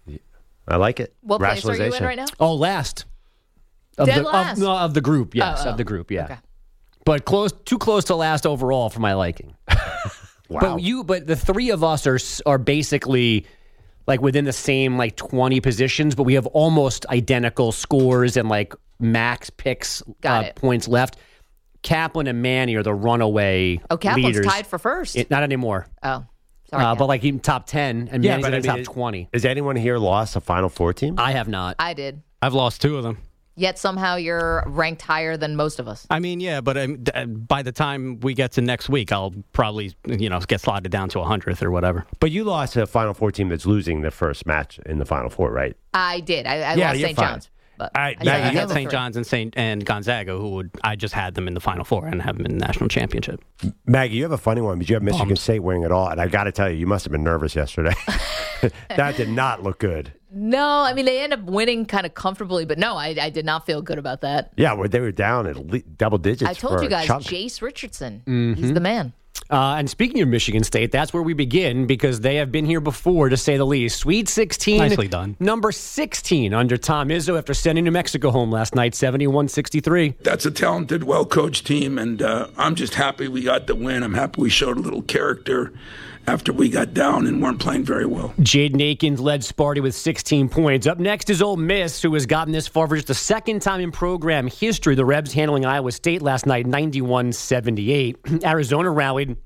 I like it. What place are you in right now? Oh, last. Of Dead the, last? Of, no, of the group, yes, Oh, oh. of the group, yeah. Okay. But close, too close to last overall for my liking. Wow. But you, but the three of us are s- are basically like within the same like twenty positions, but we have almost identical scores and like max picks Got uh, it. points left. Kaplan and Manny are the runaway Oh, Kaplan's leaders. tied for first. It- not anymore. oh, sorry. Uh, Cap. but like even top ten, and Yeah, Manny's but in I the mean, top is- twenty. Has anyone here lost a Final Four team? I have not. I did. I've lost two of them. Yet somehow you're ranked higher than most of us. I mean, yeah, but um, d- uh, by the time we get to next week, I'll probably, you know, get slotted down to a hundredth or whatever. But you lost to a Final Four team that's losing the first match in the Final Four, right? I did. I, I Yeah, lost you're Saint fine. John's. But All right, I now still you had got the Saint three. John's and Saint and Gonzaga, who would I just had them in the Final Four and have them in the national championship. Maggie, you have a funny one, but you have Michigan State winning it all. And I got to tell you, you must have been nervous yesterday. That did not look good. No, I mean, they end up winning kind of comfortably, but no, I, I did not feel good about that. Yeah, well, they were down at le- double digits. I told for you a guys, chunk. Jace Richardson. Mm-hmm. He's the man. Uh, and speaking of Michigan State, that's where we begin because they have been here before, to say the least. Sweet sixteen. Nicely done. Number sixteen under Tom Izzo after sending New Mexico home last night, seventy-one sixty-three. That's a talented, well-coached team, and uh, I'm just happy we got the win. I'm happy we showed a little character after we got down and weren't playing very well. Jaden Akins led Sparty with sixteen points. Up next is Ole Miss, who has gotten this far for just the second time in program history. The Rebs handling Iowa State last night, ninety-one seventy-eight. Arizona rallied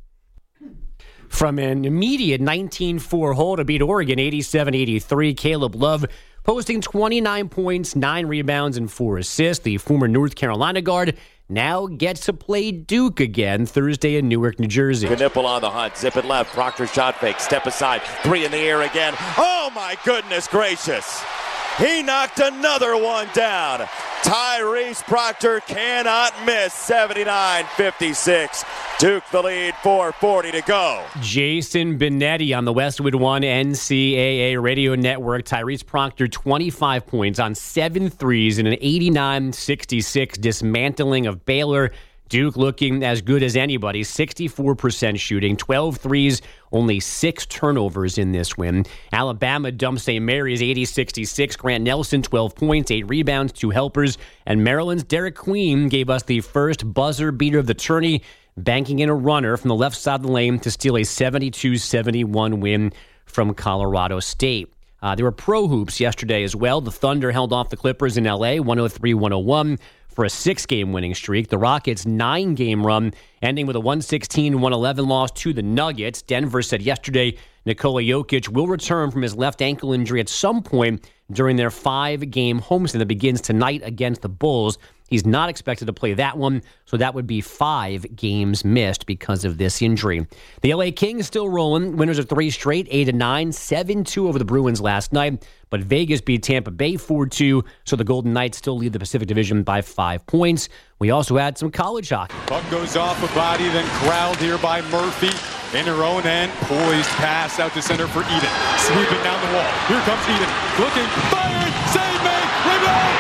from an immediate nineteen four hole to beat Oregon eighty-seven eighty-three. Caleb Love posting twenty-nine points, nine rebounds, and four assists. The former North Carolina guard now gets to play Duke again Thursday in Newark, New Jersey. Knipple on the hunt, zip it left, Proctor shot fake, step aside, three in the air again. Oh my goodness gracious! He knocked another one down. Tyrese Proctor cannot miss, seventy-nine fifty-six. Duke the lead, four forty to go. Jason Benetti on the Westwood One N C A A radio network. Tyrese Proctor, twenty-five points on seven threes in an eighty-nine sixty-six dismantling of Baylor. Duke looking as good as anybody, sixty-four percent shooting, twelve threes, only six turnovers in this win. Alabama dumps Saint Mary's eighty sixty-six. Grant Nelson, twelve points, eight rebounds, two helpers. And Maryland's Derek Queen gave us the first buzzer beater of the tourney, banking in a runner from the left side of the lane to steal a seventy-two seventy-one win from Colorado State. Uh, there were pro hoops yesterday as well. The Thunder held off the Clippers in L A, one oh three one oh one. For a six-game winning streak. The Rockets' nine-game run ending with a one sixteen one eleven loss to the Nuggets. Denver said yesterday Nikola Jokic will return from his left ankle injury at some point during their five-game homestand that begins tonight against the Bulls. He's not expected to play that one, so that would be five games missed because of this injury. The L A Kings still rolling. Winners of three straight, eight to nine, seven two over the Bruins last night. But Vegas beat Tampa Bay four two, so the Golden Knights still lead the Pacific Division by five points. We also had some college hockey. Puck goes off a body, then corralled here by Murphy. In her own end, poised pass out to center for Eden. Sweeping down the wall. Here comes Eden. Looking, fired, save made, rebound,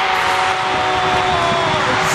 scores!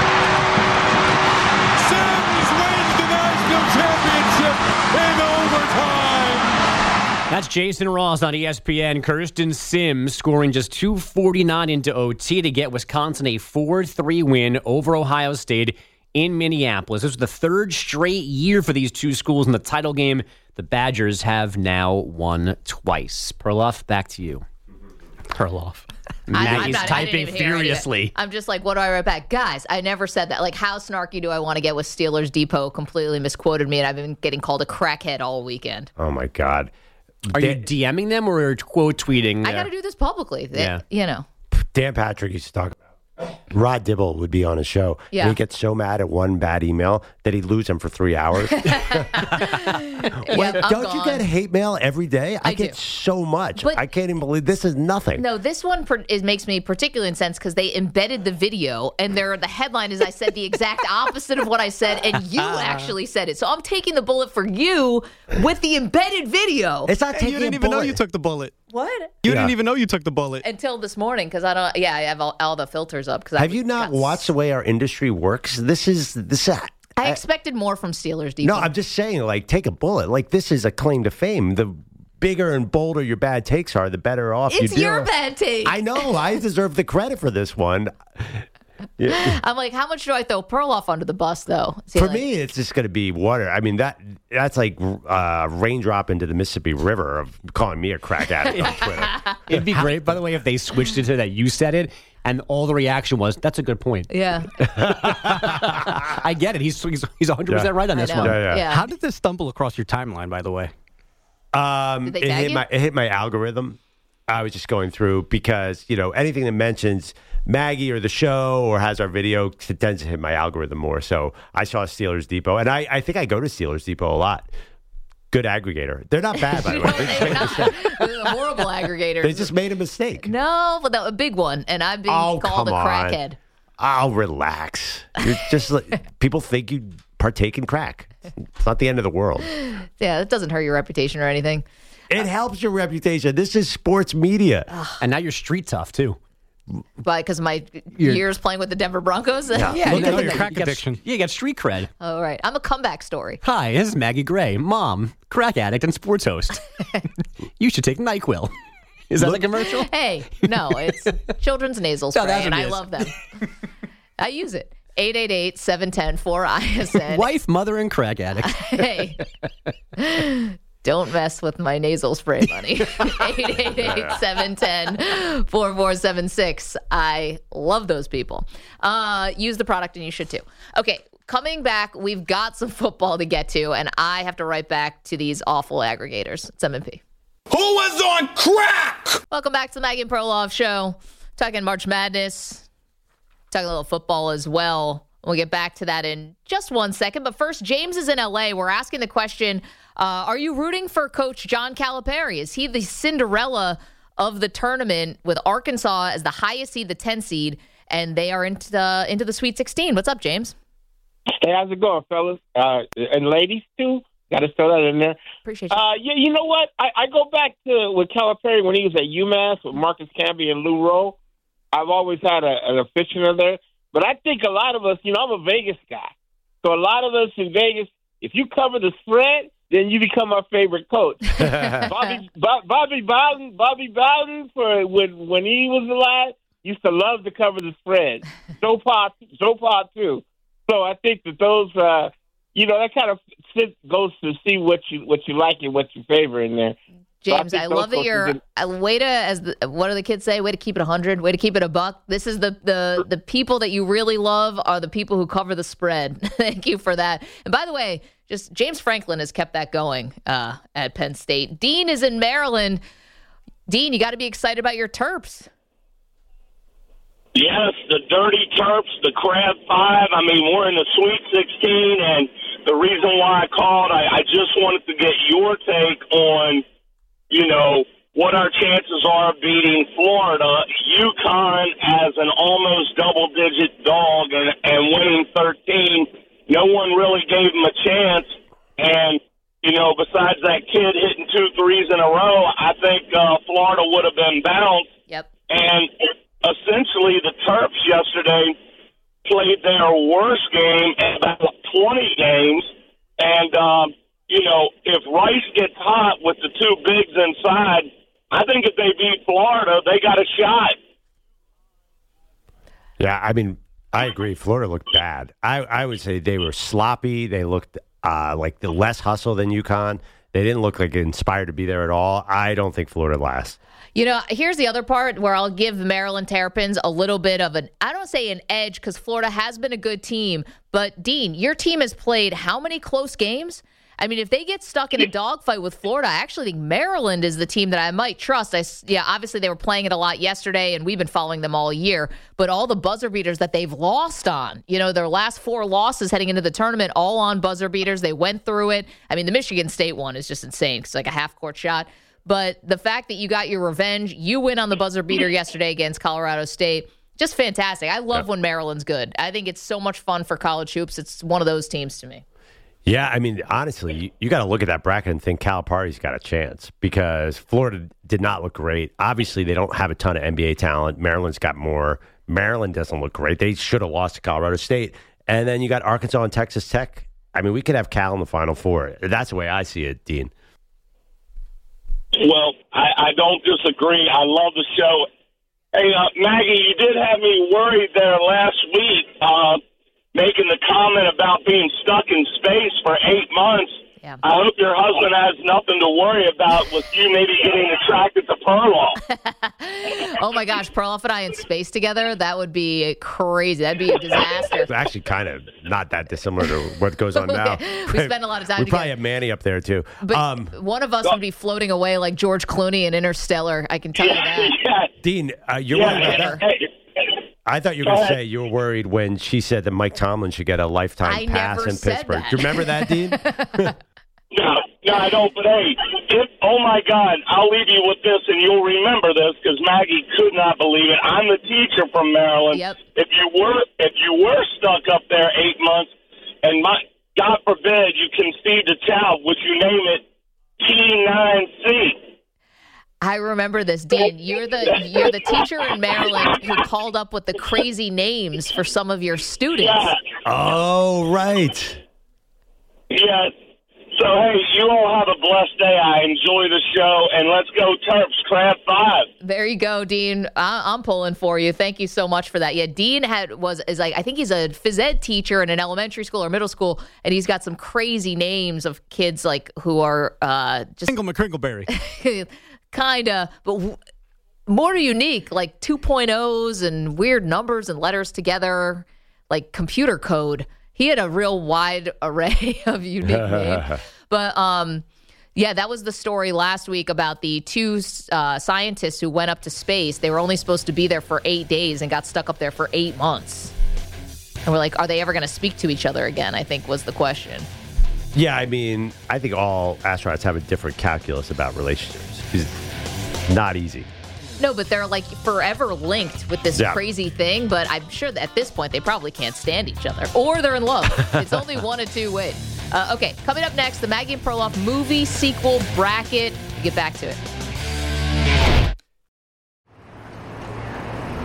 Sims wins the national championship in overtime. That's Jason Ross on E S P N. Kirsten Sims scoring just two forty-nine into O T to get Wisconsin a four three win over Ohio State in Minneapolis. This was the third straight year for these two schools in the title game. The Badgers have now won twice. Perloff, back to you. Perloff. Maggie's not, typing furiously. I'm just like, what do I write back? Guys, I never said that. Like, how snarky do I want to get with Steelers Depot? Completely misquoted me, and I've been getting called a crackhead all weekend. Oh, my God. Are Dan, you DMing them or quote tweeting? I got to do this publicly. Yeah. They, you know. Dan Patrick used to talk about Rod Dibble would be on a show. Yeah. And he'd get so mad at one bad email that he'd lose him for three hours. Yeah, Wait, I'm don't gone. you get hate mail every day? I, I get do. so much. But- I can't even believe this is nothing. No, this one per- is, makes me particularly incensed because they embedded the video, and there the headline is I said the exact opposite of what I said, and you actually said it. So I'm taking the bullet for you with the embedded video. It's not Hey, taking you didn't a even know bullet. you took the bullet. What? You Yeah. didn't even know you took the bullet. Until this morning, because I don't. Yeah, I have all, all the filters up. Because Have you not watched the way our industry works? This is this. I expected more from Steelers Depot. No, I'm just saying, like, take a bullet. Like, this is a claim to fame. The bigger and bolder your bad takes are, the better off It's you do. your bad take. I know. I deserve the credit for this one. Yeah. I'm like, how much do I throw Perloff under the bus, though? Is he For like- me, it's just going to be water. I mean, that that's like uh, raindrop into the Mississippi River of calling me a crack addict on Twitter. It'd be great, by the way, if they switched it to that you said it, and all the reaction was, that's a good point. Yeah. I get it. He's he's, he's one hundred percent Yeah. right on this I know. one. Yeah, yeah. Yeah. How did this stumble across your timeline, by the way? Um, Did they it tag hit you? my it hit my algorithm. I was just going through because, you know, anything that mentions Maggie or the show or has our video tends to hit my algorithm more. So I saw Steelers Depot, and I, I think I go to Steelers Depot a lot. Good aggregator. They're not bad, by the way. They just, made a mistake. They're horrible aggregators. They just made a mistake. No, but that a big one, and I've been Oh, called a come on. crackhead. I'll relax. You're just like, people think you partake in crack. It's not the end of the world. Yeah, that doesn't hurt your reputation or anything. It helps your reputation. This is sports media. And now you're street tough, too. But because my You're- years playing with the Denver Broncos. Yeah, Look you at got- your crack you got- addiction. You got street cred. All right, I'm a comeback story. Hi, this is Maggie Gray, mom, crack addict, and sports host. You should take NyQuil. Is that the commercial? Hey, no, it's children's nasal No, spray, that's and what it I is. love them. I use it. eight eight eight, seven one zero, four I S N. Wife, mother, and crack addict. Hey, don't mess with my nasal spray money. eight eight eight, seven one zero, four four seven six. I love those people. Uh, use the product and you should too. Okay, coming back, we've got some football to get to, and I have to write back to these awful aggregators. It's M and P. Who was on crack? Welcome back to the Maggie and Perloff Show. Talking March Madness, talking a little football as well. We'll get back to that in just one second. But first, James is in L A. We're asking the question, uh, are you rooting for Coach John Calipari? Is he the Cinderella of the tournament with Arkansas as the highest seed, the ten seed, and they are into the, into the Sweet sixteen? What's up, James? Hey, how's it going, fellas? Uh, and ladies, too? Got to throw that in there. Appreciate you. Uh, yeah, you know what? I, I go back to with Calipari when he was at UMass with Marcus Camby and Lou Rowe. I've always had a, an aficionado there. But I think a lot of us, you know, I'm a Vegas guy. So a lot of us in Vegas, if you cover the spread, then you become our favorite coach. Bobby Bob, Bobby Bowden, Bobby Bowden, for when when he was alive, used to love to cover the spread. Joe Pa, Joe Pa too. So I think that those, uh, you know, that kind of sit, goes to see what you what you like and what you favor in there. James, so I, I love that you're a way to, as the, what do the kids say? Way to keep it a hundred. Way to keep it a buck. This is the the the people that you really love are the people who cover the spread. Thank you for that. And by the way, just James Franklin has kept that going uh, at Penn State. Dean is in Maryland. Dean, you got to be excited about your Terps. Yes, the Dirty Terps, the Crab Five. I mean, we're in the Sweet sixteen, and the reason why I called, I, I just wanted to get your take on, you know, what our chances are of beating Florida. UConn as an almost double-digit dog and, and winning thirteen. No one really gave them a chance. And, you know, besides that kid hitting two threes in a row, I think uh, Florida would have been bounced. Yep. And essentially the Terps yesterday played their worst game in about twenty games. And, um, you know, if Rice gets hot with the two bigs inside, I think if they beat Florida, they got a shot. Yeah, I mean, I agree. Florida looked bad. I, I would say they were sloppy. They looked uh, like the less hustle than UConn. They didn't look like inspired to be there at all. I don't think Florida lasts. You know, here's the other part where I'll give Maryland Terrapins a little bit of an, I don't say an edge because Florida has been a good team. But, Dean, your team has played how many close games? I mean, if they get stuck in a dogfight with Florida, I actually think Maryland is the team that I might trust. I, yeah, obviously they were playing it a lot yesterday, and we've been following them all year. But all the buzzer beaters that they've lost on, you know, their last four losses heading into the tournament, all on buzzer beaters. They went through it. I mean, the Michigan State one is just insane because it's like a half-court shot. But the fact that you got your revenge, you win on the buzzer beater yesterday against Colorado State, just fantastic. I love yeah. when Maryland's good. I think it's so much fun for college hoops. It's one of those teams to me. Yeah, I mean, honestly, you, you got to look at that bracket and think Calipari's got a chance because Florida did not look great. Obviously, they don't have a ton of N B A talent. Maryland's got more. Maryland doesn't look great. They should have lost to Colorado State. And then you got Arkansas and Texas Tech. I mean, we could have Cal in the Final Four. That's the way I see it, Dean. Well, I, I don't disagree. I love the show. Hey, uh, Maggie, you did have me worried there last week. Uh, making the comment about being stuck in space for eight months. Yeah. I hope your husband has nothing to worry about with you maybe getting attracted to Perloff. Oh, my gosh. Perloff and I in space together? That would be crazy. That'd be a disaster. It's actually kind of not that dissimilar to what goes on now. We spend a lot of time we together. We probably have Manny up there, too. But um, one of us would be floating away like George Clooney in Interstellar. I can tell you that. Yeah. Dean, uh, you're yeah, worried about that? Hey, I thought you were going to say you were worried when she said that Mike Tomlin should get a lifetime I pass never in said Pittsburgh. that. Do you remember that, Dean? no, no, I don't. But hey, if, oh my God, I'll leave you with this, and you'll remember this because Maggie could not believe it. I'm the teacher from Maryland. Yep. If you were, if you were stuck up there eight months, and my God forbid you conceived a child, would you name it T nine C? I remember this, Dean. You're the you're the teacher in Maryland who called up with the crazy names for some of your students. Yeah. Oh, right. Yeah. So, hey, you all have a blessed day. I enjoy the show, and let's go Terps, Crab Five. There you go, Dean. I, I'm pulling for you. Thank you so much for that. Yeah, Dean had was is like I think he's a phys ed teacher in an elementary school or middle school, and he's got some crazy names of kids like who are uh, just Crinkle McCrinkleberry. Kinda, but w- more unique, like two point ohs and weird numbers and letters together, like computer code. He had a real wide array of unique names. But, um, yeah, that was the story last week about the two uh, scientists who went up to space. They were only supposed to be there for eight days and got stuck up there for eight months. And we're like, are they ever going to speak to each other again, I think was the question. Yeah, I mean, I think all astronauts have a different calculus about relationships. It's not easy. No, but they're like forever linked with this yeah. crazy thing. But I'm sure that at this point they probably can't stand each other, or they're in love. It's only one of two ways. Uh, okay, coming up next, the Maggie and Perloff movie sequel bracket. We'll get back to it.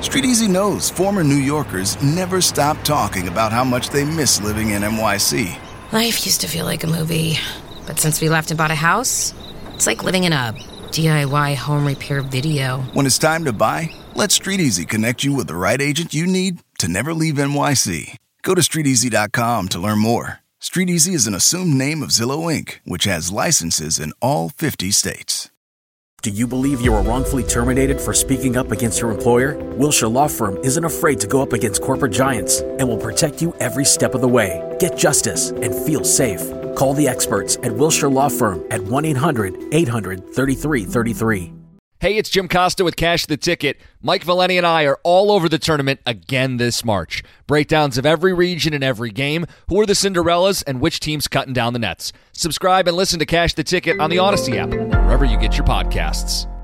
StreetEasy knows former New Yorkers never stop talking about how much they miss living in N Y C. Life used to feel like a movie, but since we left and bought a house, it's like living in a D I Y home repair video. When it's time to buy, let StreetEasy connect you with the right agent you need to never leave N Y C. Go to street easy dot com to learn more. StreetEasy is an assumed name of Zillow Incorporated, which has licenses in all fifty states. Do you believe you were wrongfully terminated for speaking up against your employer? Wilshire Law Firm isn't afraid to go up against corporate giants and will protect you every step of the way. Get justice and feel safe. Call the experts at Wilshire Law Firm at one eight hundred eight hundred thirty-three thirty-three. Hey, it's Jim Costa with Cash the Ticket. Mike Valeni and I are all over the tournament again this March. Breakdowns of every region and every game, who are the Cinderellas, and which team's cutting down the nets. Subscribe and listen to Cash the Ticket on the Odyssey app, wherever you get your podcasts.